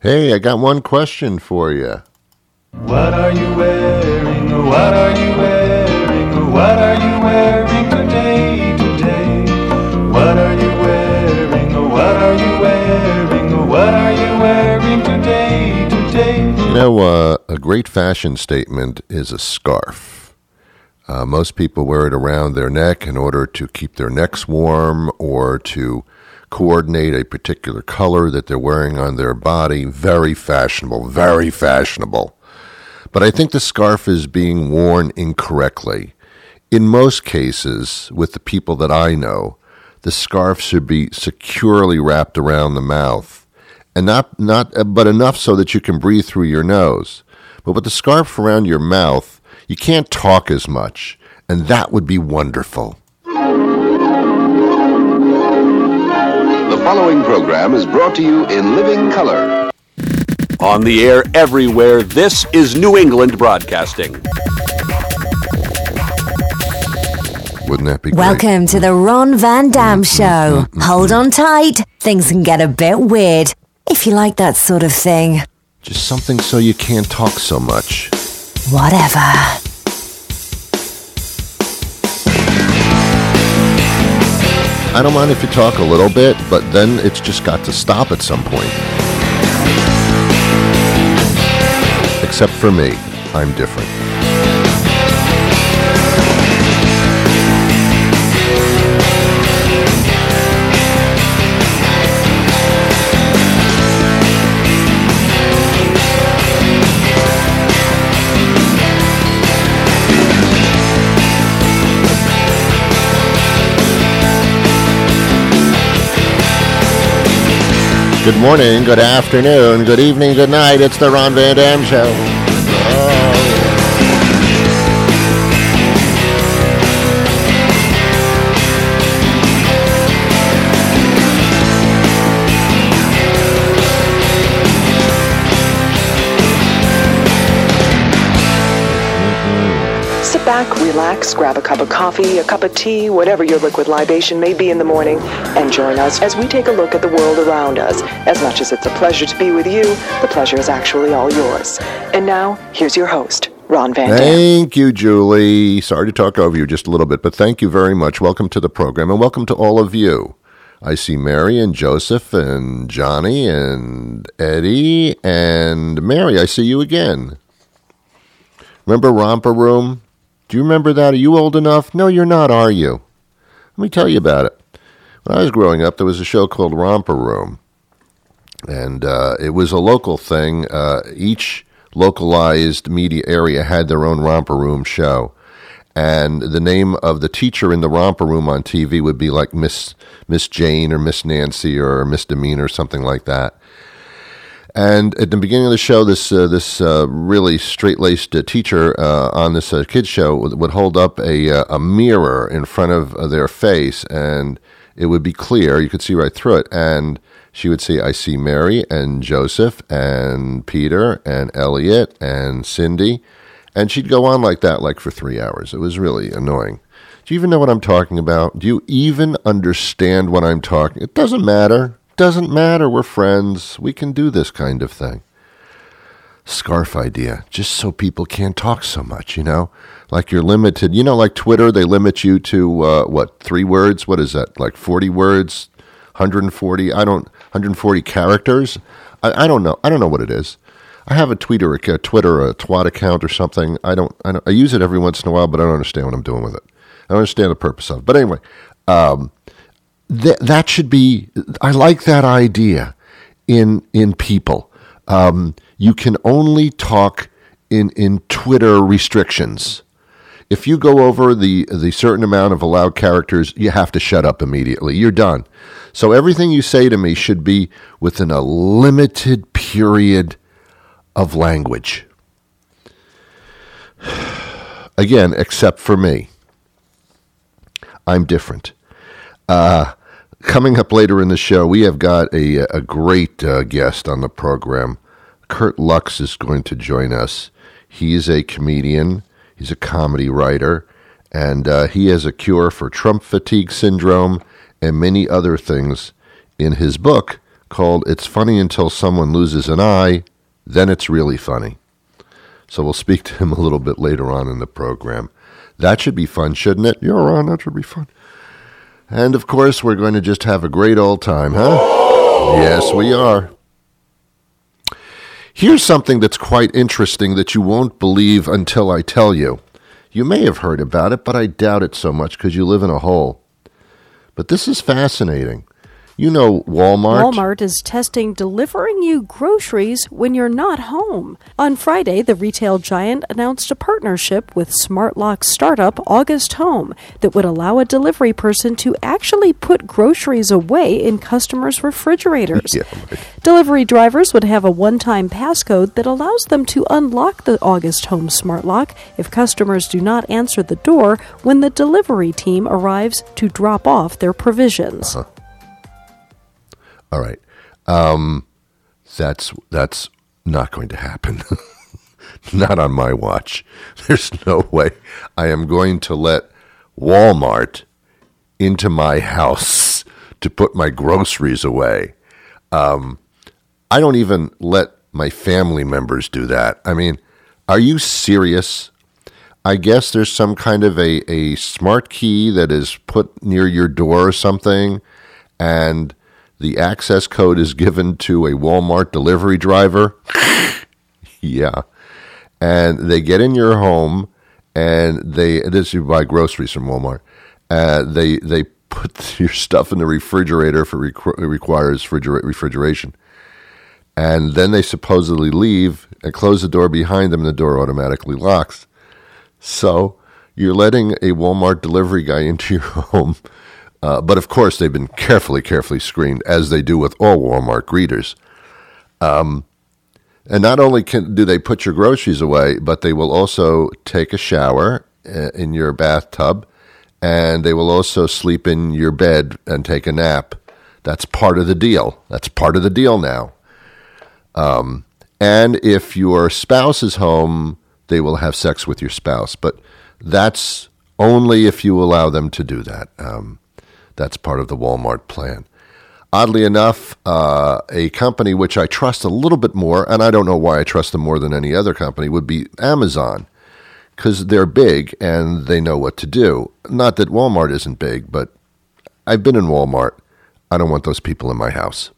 Hey, I got one question for you. What are you wearing? What are you wearing? What are you wearing today? What are you wearing? What are you wearing? What are you wearing today? You know, a great fashion statement is a scarf. Most people wear it around their neck in order to keep their necks warm or to coordinate a particular color that they're wearing on their body. Very fashionable, very fashionable. But I think the scarf is being worn incorrectly. In most cases, with the people that I know, the scarf should be securely wrapped around the mouth, and but enough so that you can breathe through your nose. But with the scarf around your mouth, you can't talk as much, and that would be wonderful. The following program is brought to you in living color. On the air everywhere, this is New England Broadcasting. Wouldn't that be great? Welcome to the Ron Van Dam Show. Hold on tight. Things can get a bit weird, if you like that sort of thing. Just something so you can't talk so much. Whatever. I don't mind if you talk a little bit, but then it's just got to stop at some point. Except for me, I'm different. Good morning, good afternoon, good evening, good night. It's the Ron Van Dam Show. Sit back, relax, grab a cup of coffee, a cup of tea, whatever your liquid libation may be in the morning, and join us as we take a look at the world around us. As much as it's a pleasure to be with you, the pleasure is actually all yours. And now, here's your host, Ron Van Dam. Thank you, Julie. Sorry to talk over you just a little bit, but thank you very much. Welcome to the program, and welcome to all of you. I see Mary and Joseph and Johnny and Eddie and Mary. I see you again. Remember Romper Room? Do you remember that? Are you old enough? No, you're not, are you? Let me tell you about it. When I was growing up, there was a show called Romper Room, and it was a local thing. Each localized media area had their own Romper Room show, and the name of the teacher in the Romper Room on TV would be like Miss Jane or Miss Nancy or Miss Demeanor or something like that. And at the beginning of the show, this really straight-laced teacher on this kids show would hold up a mirror in front of their face, and it would be clear. You could see right through it. And she would say, I see Mary and Joseph and Peter and Elliot and Cindy. And she'd go on like that, like for 3 hours. It was really annoying. Do you even know what I'm talking about? Do you even understand what I'm talking? It doesn't matter. Doesn't matter, we're friends. We can do this kind of thing. Scarf idea, just so people can't talk so much, you know? Like you're limited, you know, like Twitter, they limit you to, 3 words? What is that, like 40 words? 140? 140 characters? I don't know. I don't know what it is. I have a Twitter, a twat account or something. I use it every once in a while, but I don't understand what I'm doing with it. I don't understand the purpose of it. But anyway, that should be, I like that idea in people. You can only talk in Twitter restrictions. If you go over the certain amount of allowed characters, you have to shut up immediately. You're done. So everything you say to me should be within a limited period of language. Again, except for me. I'm different. Coming up later in the show, we have got a great guest on the program. Kurt Lux is going to join us. He is a comedian. He's a comedy writer. And he has a cure for Trump fatigue syndrome and many other things in his book called It's Funny Until Someone Loses an Eye, Then It's Really Funny. So we'll speak to him a little bit later on in the program. That should be fun, shouldn't it? You're on, that should be fun. And, of course, we're going to just have a great old time, huh? Yes, we are. Here's something that's quite interesting that you won't believe until I tell you. You may have heard about it, but I doubt it so much because you live in a hole. But this is fascinating. You know Walmart? Walmart is testing delivering you groceries when you're not home. On Friday, the retail giant announced a partnership with smart lock startup August Home that would allow a delivery person to actually put groceries away in customers' refrigerators. Yeah, right. Delivery drivers would have a one-time passcode that allows them to unlock the August Home smart lock if customers do not answer the door when the delivery team arrives to drop off their provisions. All right. That's not going to happen. Not on my watch. There's no way I am going to let Walmart into my house to put my groceries away. I don't even let my family members do that. I mean, are you serious? I guess there's some kind of a smart key that is put near your door or something, and the access code is given to a Walmart delivery driver. Yeah. And they get in your home, and this you buy groceries from Walmart. They put your stuff in the refrigerator if it requires refrigeration. And then they supposedly leave and close the door behind them, and the door automatically locks. So you're letting a Walmart delivery guy into your home. But, of course, they've been carefully screened, as they do with all Walmart greeters. And not only do they put your groceries away, but they will also take a shower in your bathtub, and they will also sleep in your bed and take a nap. That's part of the deal. That's part of the deal now. And if your spouse is home, they will have sex with your spouse. But that's only if you allow them to do that. That's part of the Walmart plan. Oddly enough, a company which I trust a little bit more, and I don't know why I trust them more than any other company, would be Amazon, because they're big and they know what to do. Not that Walmart isn't big, but I've been in Walmart. I don't want those people in my house.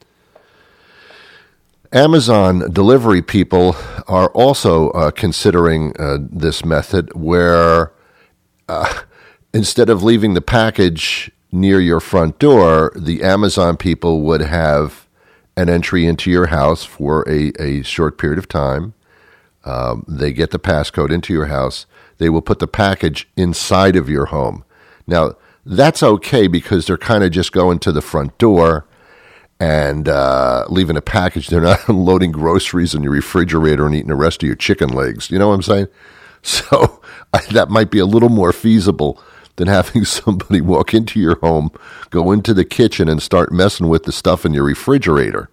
Amazon delivery people are also considering this method where instead of leaving the package near your front door, the Amazon people would have an entry into your house for a short period of time. They get the passcode into your house. They will put the package inside of your home. Now, that's okay because they're kind of just going to the front door and leaving a package. They're not unloading groceries in your refrigerator and eating the rest of your chicken legs. You know what I'm saying? So that might be a little more feasible than having somebody walk into your home, go into the kitchen, and start messing with the stuff in your refrigerator.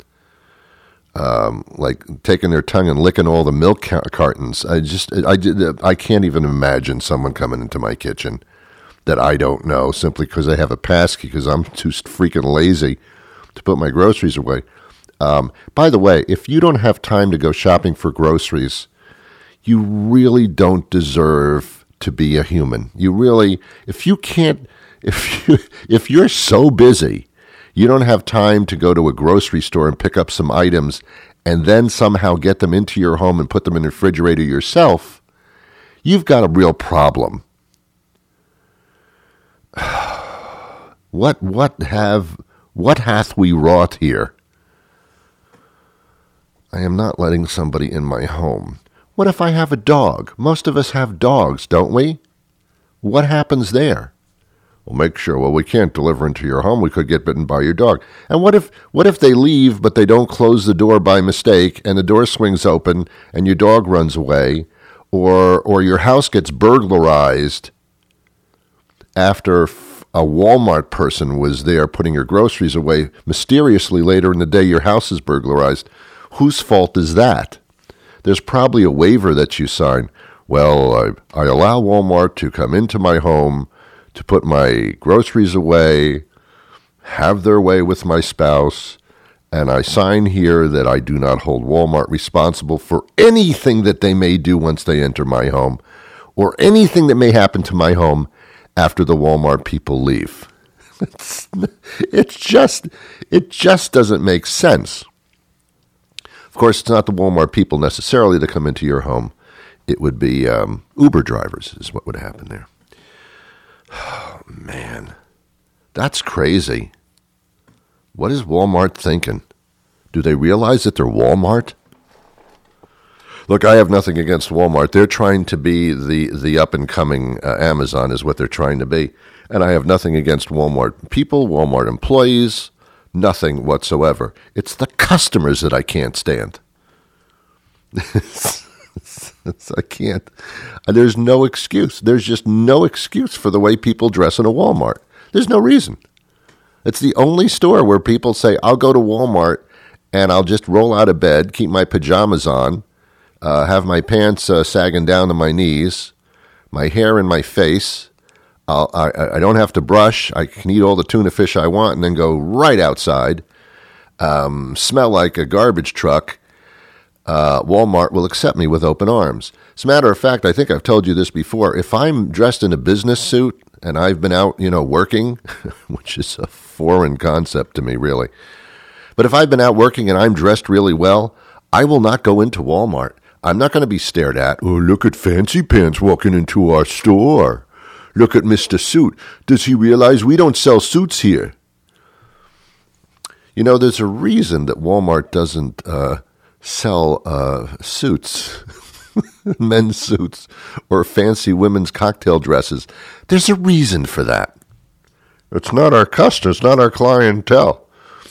Like taking their tongue and licking all the milk cartons. I can't even imagine someone coming into my kitchen that I don't know simply because they have a passkey because I'm too freaking lazy to put my groceries away. By the way, if you don't have time to go shopping for groceries, you really don't deserve to be a human. You really, if you're so busy, you don't have time to go to a grocery store and pick up some items and then somehow get them into your home and put them in the refrigerator yourself, you've got a real problem. What hath we wrought here? I am not letting somebody in my home. What if I have a dog? Most of us have dogs, don't we? What happens there? Well, make sure. Well, we can't deliver into your home. We could get bitten by your dog. And what if they leave, but they don't close the door by mistake, and the door swings open, and your dog runs away, or your house gets burglarized after a Walmart person was there putting your groceries away mysteriously later in the day? Your house is burglarized. Whose fault is that? There's probably a waiver that you sign. Well, I allow Walmart to come into my home to put my groceries away, have their way with my spouse. And I sign here that I do not hold Walmart responsible for anything that they may do once they enter my home, or anything that may happen to my home after the Walmart people leave. It just doesn't make sense. Of course, it's not the Walmart people necessarily that come into your home. It would be Uber drivers is what would happen there. Oh, man, that's crazy. What is Walmart thinking? Do they realize that they're Walmart? Look, I have nothing against Walmart. They're trying to be the up-and-coming Amazon is what they're trying to be. And I have nothing against Walmart people, Walmart employees, nothing whatsoever. It's the customers that I can't stand. I can't. There's no excuse. There's just no excuse for the way people dress in a Walmart. There's no reason. It's the only store where people say, I'll go to Walmart and I'll just roll out of bed, keep my pajamas on, have my pants sagging down to my knees, my hair in my face. I don't have to brush. I can eat all the tuna fish I want and then go right outside, smell like a garbage truck. Walmart will accept me with open arms. As a matter of fact, I think I've told you this before. If I'm dressed in a business suit and I've been out, working, which is a foreign concept to me, really. But if I've been out working and I'm dressed really well, I will not go into Walmart. I'm not going to be stared at. Oh, look at Fancy Pants walking into our store. Look at Mr. Suit. Does he realize we don't sell suits here? There's a reason that Walmart doesn't sell suits, men's suits, or fancy women's cocktail dresses. There's a reason for that. It's not our customers, not our clientele.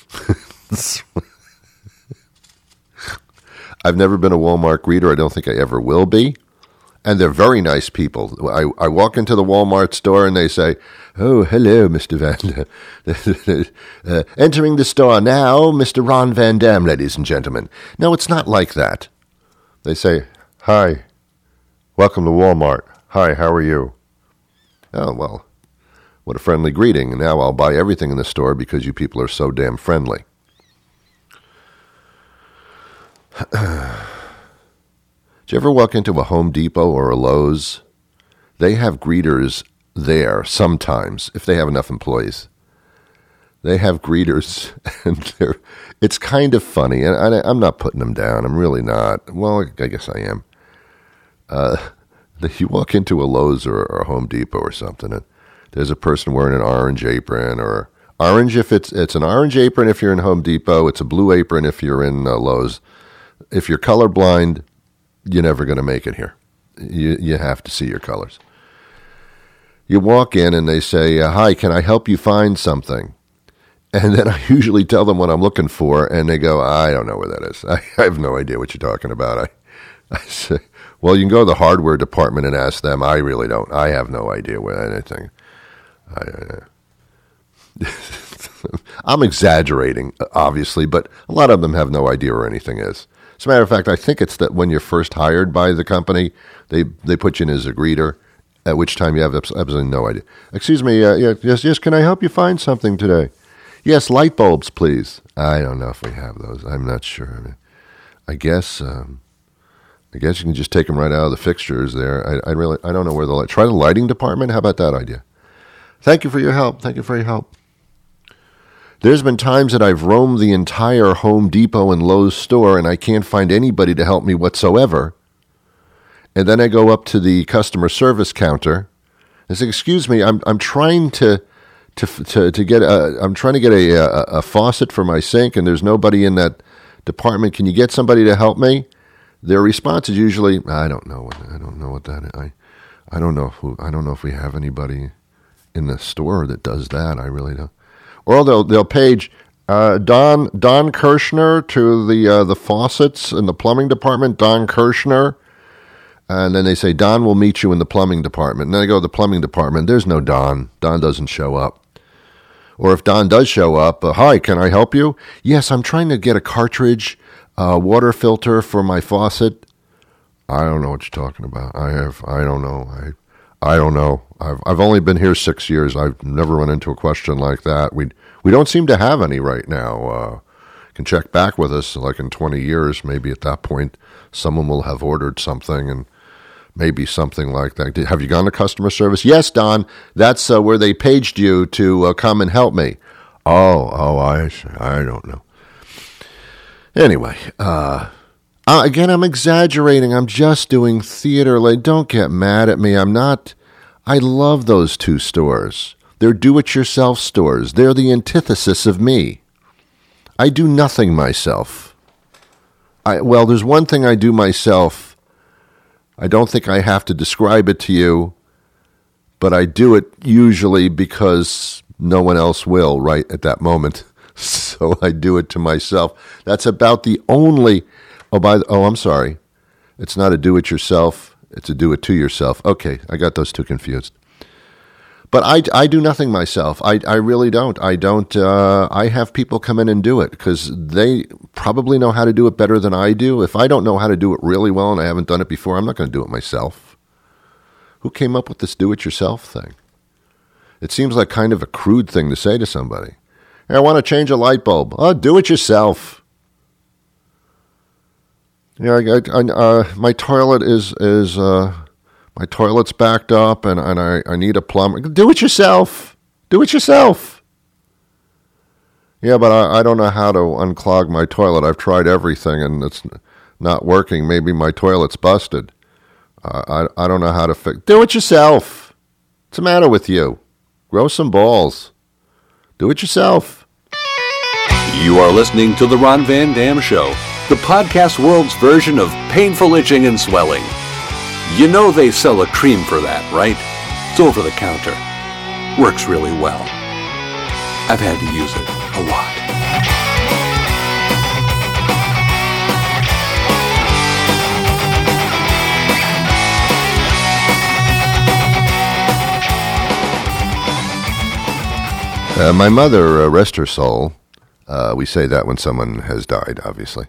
I've never been a Walmart greeter. I don't think I ever will be. And they're very nice people. I walk into the Walmart store and they say, oh, hello, Mr. Van Dam. Entering the store now, Mr. Ron Van Dam, ladies and gentlemen. No, it's not like that. They say, hi, welcome to Walmart. Hi, how are you? Oh, well, what a friendly greeting. Now I'll buy everything in the store because you people are so damn friendly. Did you ever walk into a Home Depot or a Lowe's? They have greeters there sometimes, if they have enough employees. They have greeters, and it's kind of funny. And I'm not putting them down. I'm really not. Well, I guess I am. You walk into a Lowe's or a Home Depot or something, and there's a person wearing an orange apron, or orange if it's an orange apron if you're in Home Depot. It's a blue apron if you're in Lowe's. If you're colorblind, you're never going to make it here. You have to see your colors. You walk in and they say, hi, can I help you find something? And then I usually tell them what I'm looking for, and they go, I don't know where that is. I have no idea what you're talking about. I say, well, you can go to the hardware department and ask them. I really don't. I have no idea where anything. I'm exaggerating, obviously, but a lot of them have no idea where anything is. As a matter of fact, I think it's that when you're first hired by the company, they put you in as a greeter, at which time you have absolutely no idea. Excuse me, yes, can I help you find something today? Yes, light bulbs, please. I don't know if we have those. I'm not sure. I guess you can just take them right out of the fixtures there. I don't know where the try the lighting department. How about that idea? Thank you for your help. Thank you for your help. There's been times that I've roamed the entire Home Depot and Lowe's store and I can't find anybody to help me whatsoever. And then I go up to the customer service counter and say, "Excuse me, I'm trying to get a faucet for my sink and there's nobody in that department. Can you get somebody to help me?" Their response is usually, "I don't know what that is. I don't know if we have anybody in the store that does that. I really don't." Or they'll page Don Kirshner to the faucets in the plumbing department. Don Kirshner, and then they say Don will meet you in the plumbing department. And then they go to the plumbing department. There's no Don. Don doesn't show up. Or if Don does show up, hi, can I help you? Yes, I'm trying to get a cartridge water filter for my faucet. I don't know what you're talking about. I don't know. I don't know. I've only been here 6 years. I've never run into a question like that. We don't seem to have any right now. can check back with us, like in 20 years, maybe at that point, someone will have ordered something and maybe something like that. Have you gone to customer service? Yes, Don. That's where they paged you to come and help me. I don't know. Anyway, again, I'm exaggerating. I'm just doing theater. Like, don't get mad at me. I'm not. I love those two stores. They're do-it-yourself stores. They're the antithesis of me. I do nothing myself. There's one thing I do myself. I don't think I have to describe it to you, but I do it usually because no one else will right at that moment. So I do it to myself. That's about the only... I'm sorry. It's not a do-it-yourself. It's a do-it-to-yourself. Okay, I got those two confused. But I do nothing myself. I really don't. I have people come in and do it because they probably know how to do it better than I do. If I don't know how to do it really well and I haven't done it before, I'm not going to do it myself. Who came up with this do-it-yourself thing? It seems like kind of a crude thing to say to somebody. Hey, I want to change a light bulb. Oh, do it yourself. Yeah, my toilet my toilet's backed up, and I need a plumber. Do it yourself. Do it yourself. Yeah, but I don't know how to unclog my toilet. I've tried everything, and it's not working. Maybe my toilet's busted. I don't know how to fix. Do it yourself. What's the matter with you? Grow some balls. Do it yourself. You are listening to The Ron Van Dam Show, the podcast world's version of painful itching and swelling. You know they sell a cream for that, right? It's over the counter. Works really well. I've had to use it a lot. My mother, rest her soul, we say that when someone has died, obviously.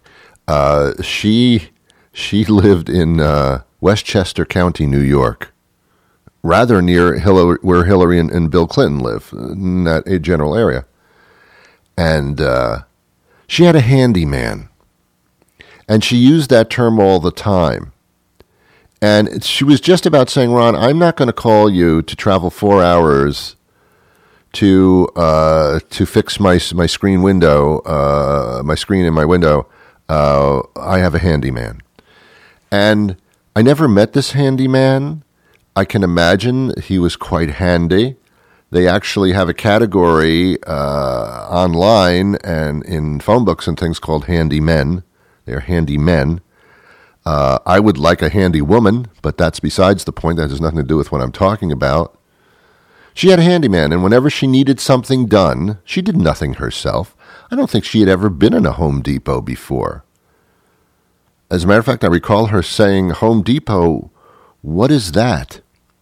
She lived in Westchester County, New York, rather near where Hillary and Bill Clinton live, in that general area. And she had a handyman, and she used that term all the time. And she was just about saying, Ron, I'm not going to call you to travel 4 hours to fix my screen window, my screen in my window. I have a handyman. And I never met this handyman. I can imagine he was quite handy. They actually have a category online and in phone books and things called handymen. They're handymen. I would like a handy woman, but that's besides the point. That has nothing to do with what I'm talking about. She had a handyman, and whenever she needed something done, she did nothing herself. I don't think she had ever been in a Home Depot before. As a matter of fact, I recall her saying, Home Depot, what is that?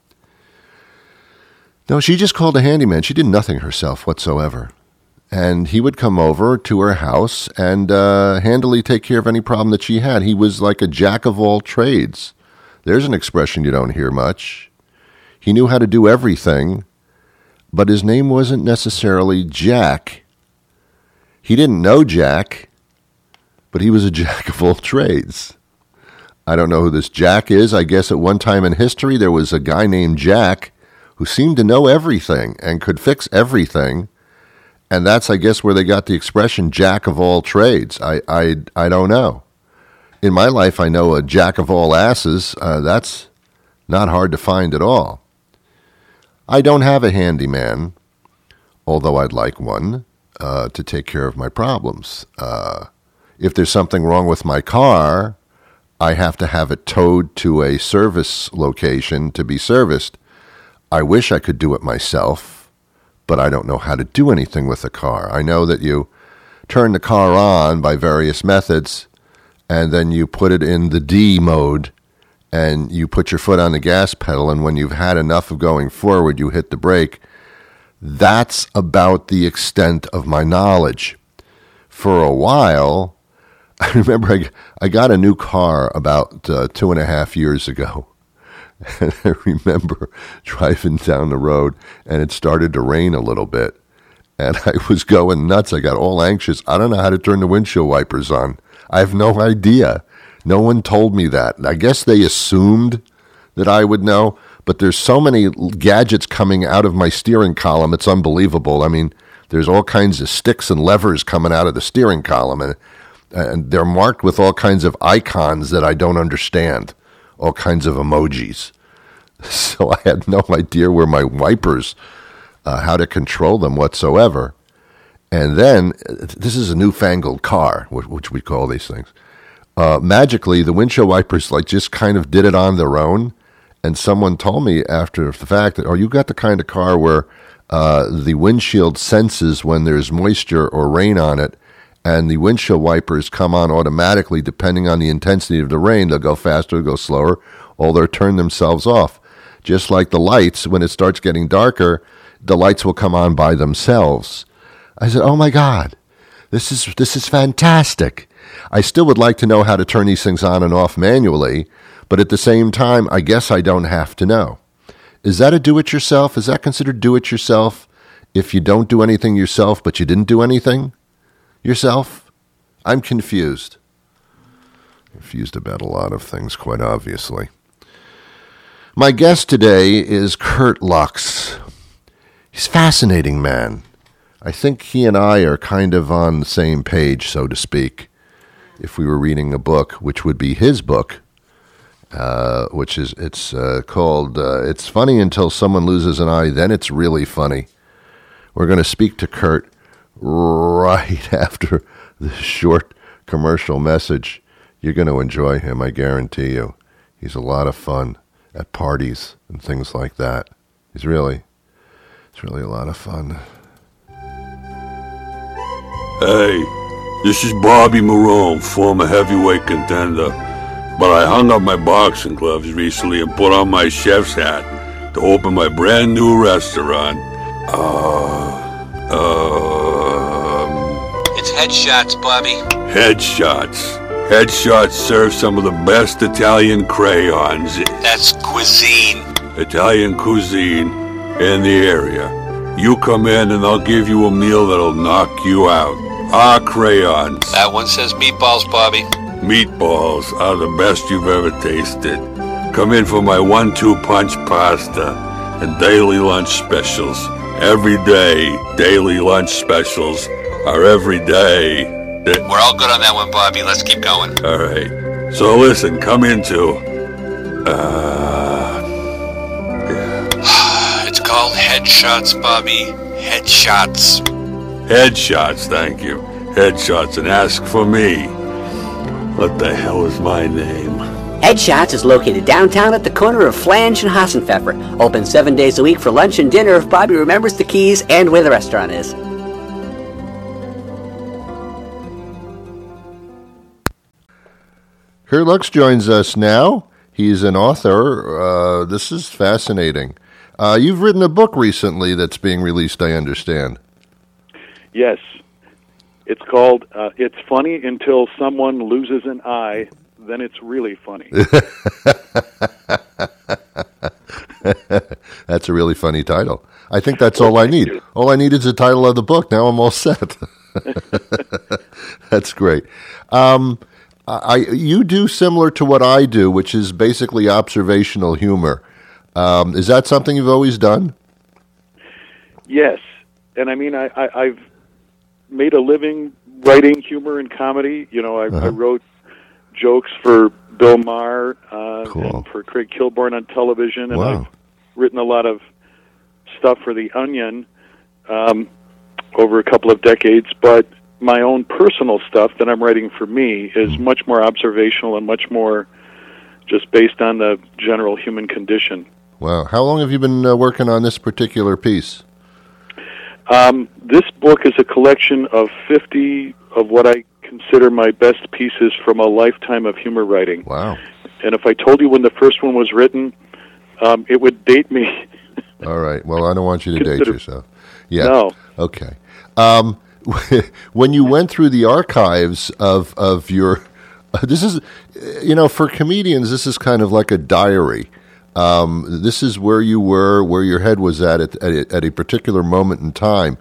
No, she just called a handyman. She did nothing herself whatsoever. And he would come over to her house and handily take care of any problem that she had. He was like a jack of all trades. There's an expression you don't hear much. He knew how to do everything, but his name wasn't necessarily Jack. He didn't know Jack, but he was a jack of all trades. I don't know who this Jack is. I guess at one time in history there was a guy named Jack who seemed to know everything and could fix everything. And that's, I guess, where they got the expression jack of all trades. I don't know. In my life, I know a jack of all asses. That's not hard to find at all. I don't have a handyman, although I'd like one to take care of my problems. If there's something wrong with my car, I have to have it towed to a service location to be serviced. I wish I could do it myself, but I don't know how to do anything with the car. I know that you turn the car on by various methods, and then you put it in the D mode, and you put your foot on the gas pedal, and when you've had enough of going forward, you hit the brake. That's about the extent of my knowledge. For a while, I remember I got a new car about 2.5 years ago. And I remember driving down the road, and it started to rain a little bit. and I was going nuts. I got all anxious. I don't know how to turn the windshield wipers on. I have no idea. No one told me that. I guess they assumed that I would know, but there's so many gadgets coming out of my steering column. It's unbelievable. I mean, there's all kinds of sticks and levers coming out of the steering column, and they're marked with all kinds of icons that I don't understand, all kinds of emojis. So I had no idea where my wipers, how to control them whatsoever. And then, this is a newfangled car, which we call these things. Magically, the windshield wipers just kind of did it on their own. And someone told me after the fact that, you got the kind of car where the windshield senses when there's moisture or rain on it, and the windshield wipers come on automatically depending on the intensity of the rain. They'll go faster, they'll go slower, or they'll turn themselves off. Just like the lights, when it starts getting darker, the lights will come on by themselves. I said, oh my God, this is fantastic. I still would like to know how to turn these things on and off manually, but at the same time, I guess I don't have to know. Is that a do-it-yourself? Is that considered do-it-yourself if you don't do anything yourself, but you didn't do anything yourself? I'm confused. Confused about a lot of things, quite obviously. My guest today is Kurt Lux. He's a fascinating man. I think he and I are kind of on the same page, so to speak, if we were reading a book, which would be his book, it's called It's Funny Until Someone Loses an Eye, Then It's Really Funny. We're going to speak to Kurt right after this short commercial message. You're going to enjoy him, I guarantee you. He's a lot of fun at parties and things like that. It's really a lot of fun. Hey, this is Bobby Marone, former heavyweight contender. But I hung up my boxing gloves recently and put on my chef's hat to open my brand new restaurant. It's Headshots, Bobby. Headshots. Headshots serve some of the best Italian crayons. That's cuisine. Italian cuisine in the area. You come in and I'll give you a meal that'll knock you out. Our crayons. That one says meatballs, Bobby. Meatballs are the best you've ever tasted. Come in for my 1-2 punch pasta and daily lunch specials. Every day, daily lunch specials are every day. We're all good on that one, Bobby. Let's keep going. All right. So listen, come into... It's called Headshots, Bobby. Headshots. Headshots, thank you. Headshots, and ask for me. What the hell is my name? Headshots is located downtown at the corner of Flange and Hassenpfeffer. Open 7 days a week for lunch and dinner if Bobby remembers the keys and where the restaurant is. Kurt Lux joins us now. He's an author. This is fascinating. You've written a book recently that's being released, I understand. Yes. It's called It's Funny Until Someone Loses an Eye, Then It's Really Funny. That's a really funny title. I think that's all I need. All I need is the title of the book. Now I'm all set. That's great. You do similar to what I do, which is basically observational humor. Is that something you've always done? Yes. And I mean, I've made a living writing humor and comedy. You know, I wrote jokes for Bill Maher and for Craig Kilborn on television, and I've written a lot of stuff for The Onion over a couple of decades, but my own personal stuff that I'm writing for me is much more observational and much more just based on the general human condition. Wow. How long have you been working on this particular piece? This book is a collection of 50 of what I consider my best pieces from a lifetime of humor writing. Wow. And if I told you when the first one was written, it would date me. All right. Well, I don't want you to date yourself. Yeah. No. Okay. When you went through the archives of your... this is, for comedians, this is kind of like a diary. This is where you were, where your head was at a particular moment in time.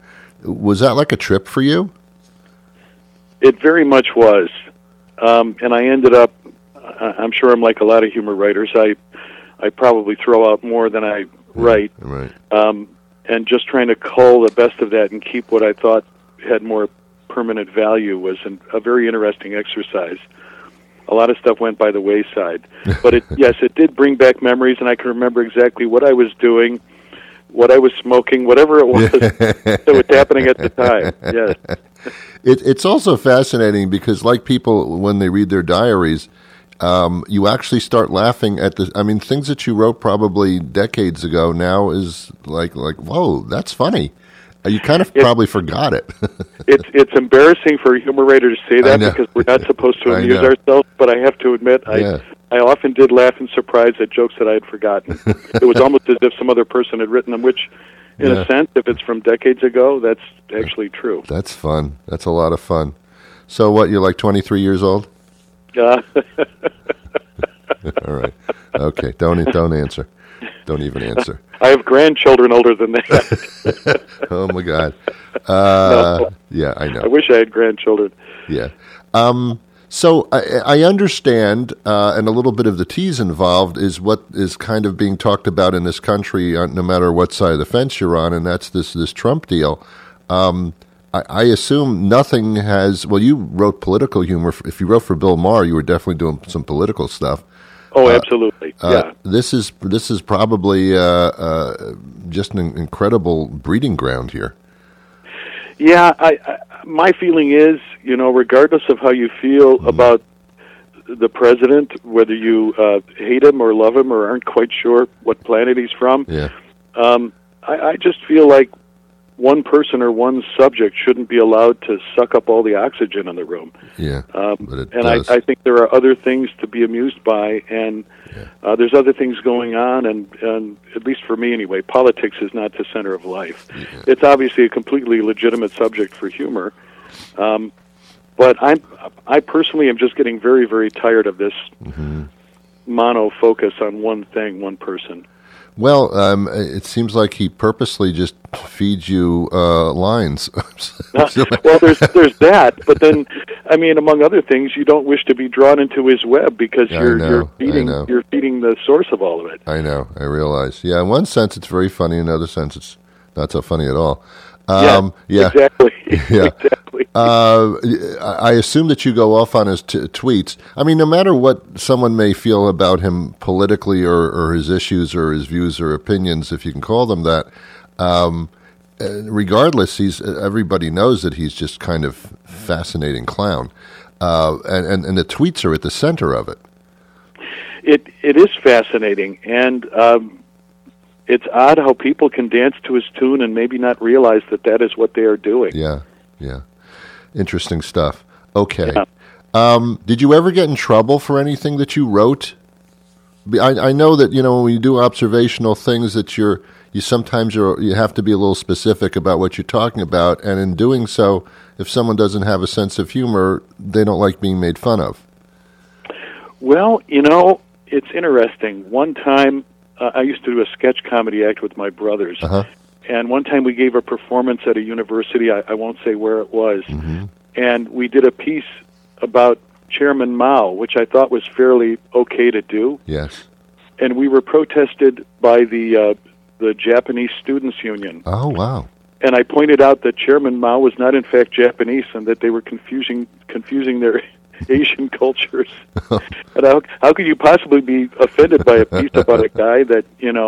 Was that like a trip for you? It very much was. And I ended up, I'm sure I'm like a lot of humor writers, I probably throw out more than I write. Right. And just trying to cull the best of that and keep what I thought had more permanent value was a very interesting exercise. A lot of stuff went by the wayside. But yes, it did bring back memories, and I can remember exactly what I was doing, what I was smoking, whatever it was that was happening at the time. Yes. It's also fascinating because, like people, when they read their diaries, you actually start laughing at things that you wrote probably decades ago now is like whoa, that's funny. You kind of probably forgot it. It's embarrassing for a humor writer to say that because we're not supposed to amuse ourselves, but I have to admit, I often did laugh in surprise at jokes that I had forgotten. It was almost as if some other person had written them, which, in a sense, if it's from decades ago, that's actually true. That's fun. That's a lot of fun. So what, you're like 23 years old? Yeah. All right. Okay, don't answer. Don't even answer. I have grandchildren older than that. Oh, my God. No. Yeah, I know. I wish I had grandchildren. Yeah. So I understand, and a little bit of the tease involved is what is kind of being talked about in this country, no matter what side of the fence you're on, and that's this Trump deal. I assume nothing has. Well, you wrote political humor. If you wrote for Bill Maher, you were definitely doing some political stuff. Oh, absolutely. Yeah. This is probably just an incredible breeding ground here. Yeah, my feeling is, regardless of how you feel about the president, whether you hate him or love him or aren't quite sure what planet he's from, I just feel like one person or one subject shouldn't be allowed to suck up all the oxygen in the room. Yeah, but it and does. I think there are other things to be amused by, and there's other things going on, and at least for me anyway, politics is not the center of life. Yeah. It's obviously a completely legitimate subject for humor, but I personally am just getting very, very tired of this mono focus on one thing, one person. Well, it seems like he purposely just feeds you lines. Well, there's that, but then, among other things, you don't wish to be drawn into his web because you're feeding the source of all of it. I know, I realize. Yeah, in one sense, it's very funny. In another sense, it's not so funny at all. Exactly. Yeah. Exactly. I assume that you go off on his tweets. No matter what someone may feel about him politically or his issues or his views or opinions, if you can call them that, regardless, everybody knows that he's just kind of fascinating clown. And the tweets are at the center of it. It is fascinating, and it's odd how people can dance to his tune and maybe not realize that is what they are doing. Yeah. Interesting stuff. Okay. Yeah. Did you ever get in trouble for anything that you wrote? I know that, when you do observational things that you sometimes you have to be a little specific about what you're talking about, and in doing so, if someone doesn't have a sense of humor, they don't like being made fun of. Well, it's interesting. One time, I used to do a sketch comedy act with my brothers, and one time we gave a performance at a university, I won't say where it was, and we did a piece about Chairman Mao, which I thought was fairly okay to do. Yes. And we were protested by the Japanese Students' Union. Oh, wow. And I pointed out that Chairman Mao was not in fact Japanese and that they were confusing their Asian cultures. And how could you possibly be offended by a piece about a guy that,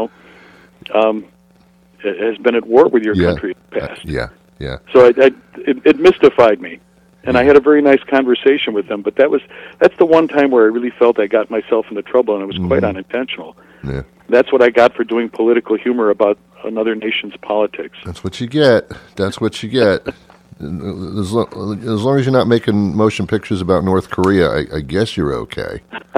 has been at war with your country in the past? Yeah. So it mystified me. And I had a very nice conversation with them, but that's the one time where I really felt I got myself into trouble, and it was quite unintentional. Yeah. That's what I got for doing political humor about another nation's politics. That's what you get. As long as you're not making motion pictures about North Korea, I guess you're okay.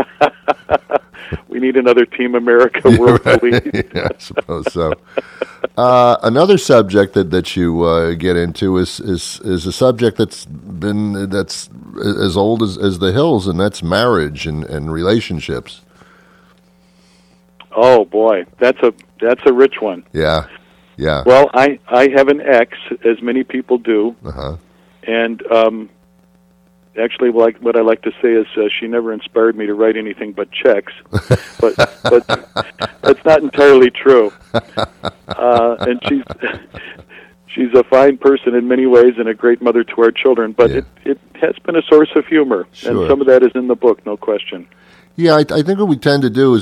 We need another Team America World Police. Yeah, I suppose so. Another subject that you get into is a subject that's as old as the hills, and that's marriage and relationships. Oh boy, that's a rich one. Yeah. Yeah. Well, I have an ex, as many people do, and actually, what I like to say is she never inspired me to write anything but checks, but that's not entirely true. And she's a fine person in many ways and a great mother to our children, but it has been a source of humor, and some of that is in the book, no question. Yeah, I think what we tend to do is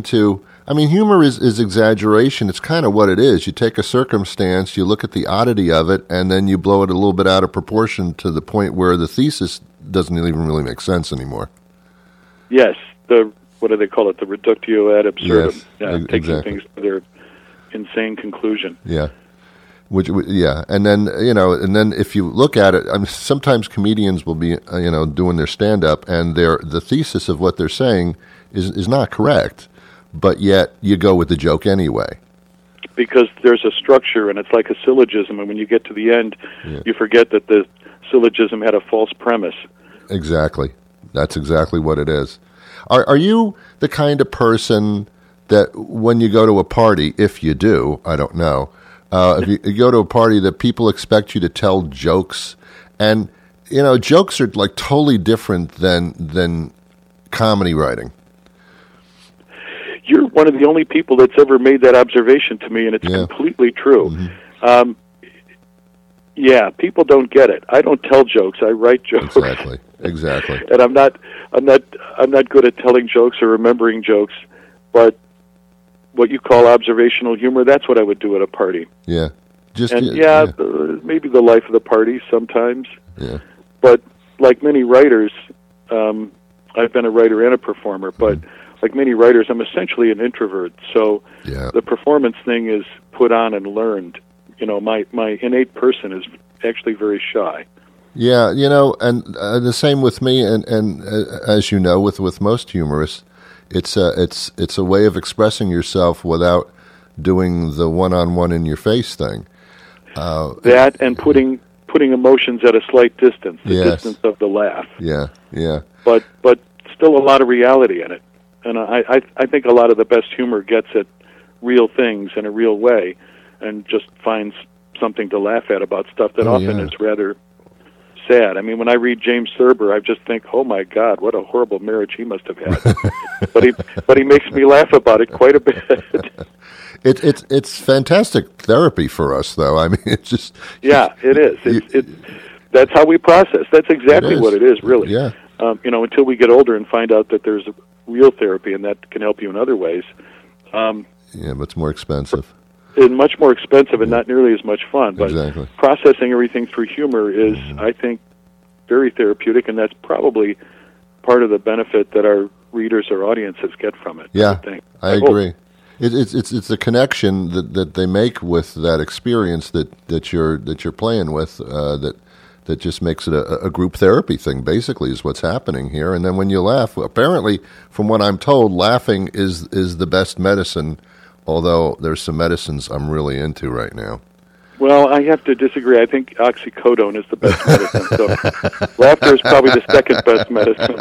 humor is exaggeration. It's kind of what it is. You take a circumstance, you look at the oddity of it, and then you blow it a little bit out of proportion to the point where the thesis doesn't even really make sense anymore. Yes, what do they call it? The reductio ad absurdum. Yes, taking exactly. things to their insane conclusion. Yeah. And then if you look at it, sometimes comedians will be doing their stand up, and the thesis of what they're saying is not correct, but yet you go with the joke anyway. Because there's a structure, and it's like a syllogism, and when you get to the end, you forget that the syllogism had a false premise. Exactly. That's exactly what it is. Are you the kind of person that when you go to a party, if you do, I don't know, if you go to a party, that people expect you to tell jokes, and jokes are like totally different than comedy writing. You're one of the only people that's ever made that observation to me, and it's completely true. Mm-hmm. People don't get it. I don't tell jokes. I write jokes. Exactly. And I'm not good at telling jokes or remembering jokes, but what you call observational humor, that's what I would do at a party. Yeah. Maybe the life of the party sometimes. Yeah. But like many writers, I've been a writer and a performer, but like many writers, I'm essentially an introvert. So the performance thing is put on and learned. My innate person is actually very shy. Yeah, and the same with me, and as you know, with most humorists, it's a way of expressing yourself without doing the one-on-one in your face thing. That and putting emotions at a slight distance, the distance of the laugh. Yeah. But still a lot of reality in it, and I think a lot of the best humor gets at real things in a real way, and just finds something to laugh at about stuff that often is rather sad. I mean, when I read James Thurber, I just think, oh my God, what a horrible marriage he must have had. but he makes me laugh about it quite a bit. It's fantastic therapy for us, though. I mean, it's just it is. That's how we process. That's exactly what it is, really. Yeah. Until we get older and find out that there's real therapy and that can help you in other ways. But it's more expensive. And much more expensive and not nearly as much fun. But exactly. Processing everything through humor is, I think, very therapeutic, and that's probably part of the benefit that our readers or audiences get from it. Yeah, I agree. It's the connection that they make with that experience that you're playing with that just makes it a group therapy thing. Basically, is what's happening here. And then when you laugh, apparently, from what I'm told, laughing is the best medicine. Although there's some medicines I'm really into right now. Well, I have to disagree. I think oxycodone is the best medicine. So laughter is probably the second best medicine.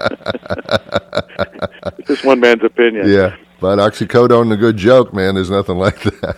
It's just one man's opinion. Yeah, but oxycodone and a good joke, man, there's nothing like that.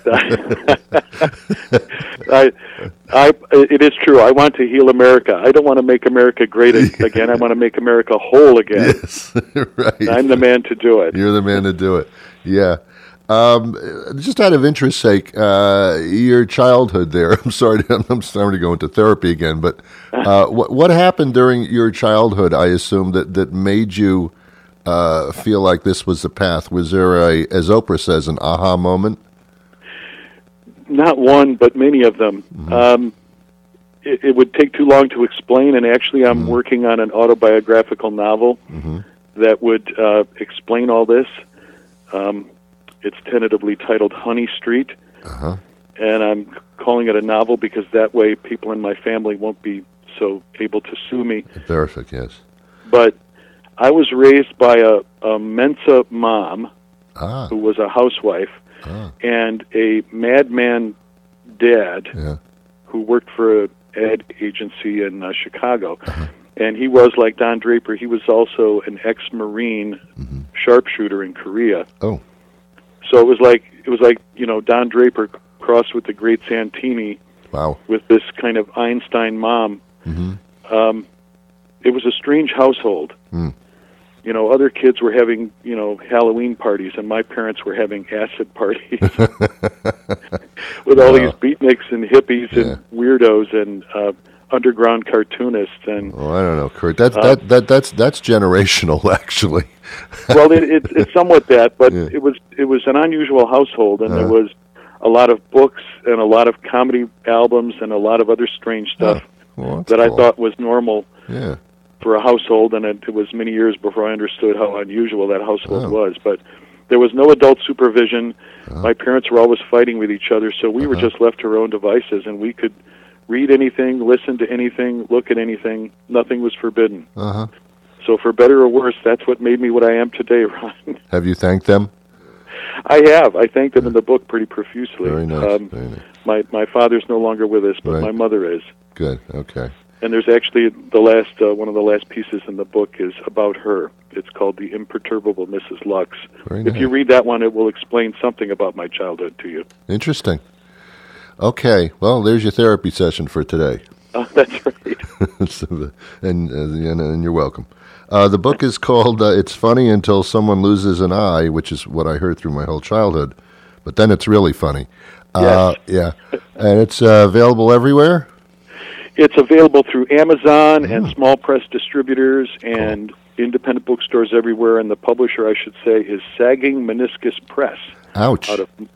It is true. I want to heal America. I don't want to make America great again. I want to make America whole again. Yes, right. I'm the man to do it. You're the man to do it. Yeah. Just out of interest's sake, your childhood there. I'm sorry to go into therapy again, but what happened during your childhood? I assume that made you feel like this was the path. Was there as Oprah says, an aha moment? Not one, but many of them. Mm-hmm. It would take too long to explain, and actually, I'm working on an autobiographical novel that would explain all this. It's tentatively titled Honey Street, and I'm calling it a novel because that way people in my family won't be so able to sue me. Perfect, yes. But I was raised by a Mensa mom who was a housewife and a madman dad who worked for an ad agency in Chicago. And he was like Don Draper. He was also an ex-Marine sharpshooter in Korea. Oh. So it was like Don Draper crossed with the great Santini. Wow. With this kind of Einstein mom. Mm-hmm. It was a strange household. Mm. Other kids were having, Halloween parties, and my parents were having acid parties with all these beatniks and hippies and weirdos and underground cartoonists. And I don't know, Kurt. That's generational, actually. Well, it's somewhat that, but it was an unusual household, and there was a lot of books and a lot of comedy albums and a lot of other strange stuff that I thought was normal. Yeah. For a household, and it was many years before I understood how unusual that household was. But there was no adult supervision. My parents were always fighting with each other, so we were just left to our own devices, and we could read anything, listen to anything, look at anything. Nothing was forbidden. So for better or worse, that's what made me what I am today, Ron. Have you thanked them? I have. I thanked them in the book pretty profusely. Very nice. Very nice. My father's no longer with us, but my mother is. Good. Okay. And there's actually one of the last pieces in the book is about her. It's called The Imperturbable Mrs. Lux. If you read that one, it will explain something about my childhood to you. Interesting. Okay, well, there's your therapy session for today. That's right. and you're welcome. The book is called It's Funny Until Someone Loses an Eye, which is what I heard through my whole childhood. But then it's really funny. Yes. Yeah. And it's available everywhere? It's available through Amazon and small press distributors and independent bookstores everywhere, and the publisher, I should say, is Sagging Meniscus Press. Ouch.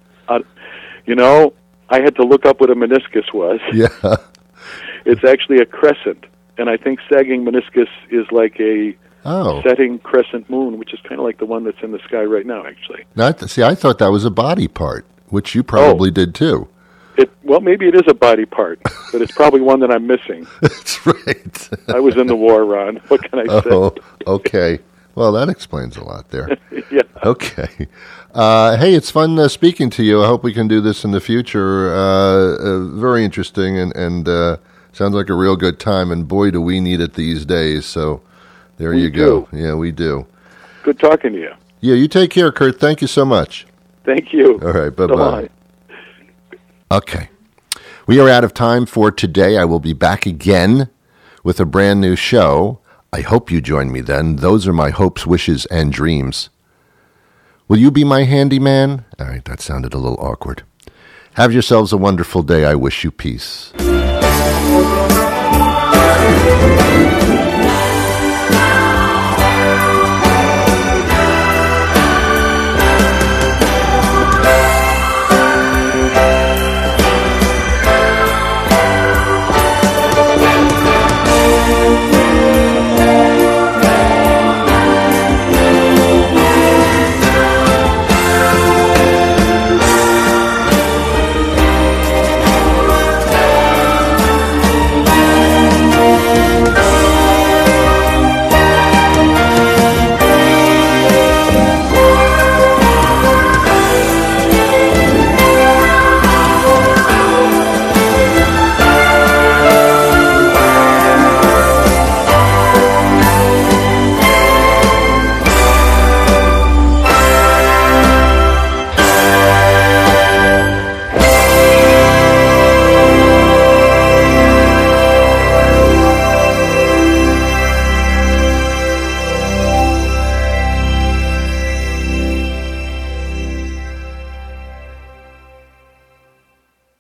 I had to look up what a meniscus was. Yeah. It's actually a crescent, and I think sagging meniscus is like a setting crescent moon, which is kind of like the one that's in the sky right now, actually. I thought that was a body part, which you probably did too. Well, maybe it is a body part, but it's probably one that I'm missing. That's right. I was in the war, Ron. What can I say? Oh, okay. Well, that explains a lot there. Yeah. Okay. Hey, it's fun speaking to you. I hope we can do this in the future. Very interesting and sounds like a real good time. And boy, do we need it these days. So there you go. Yeah, we do. Good talking to you. Yeah, you take care, Kurt. Thank you so much. Thank you. All right. Bye-bye. Okay. We are out of time for today. I will be back again with a brand new show. I hope you join me then. Those are my hopes, wishes, and dreams. Will you be my handyman? All right, that sounded a little awkward. Have yourselves a wonderful day. I wish you peace.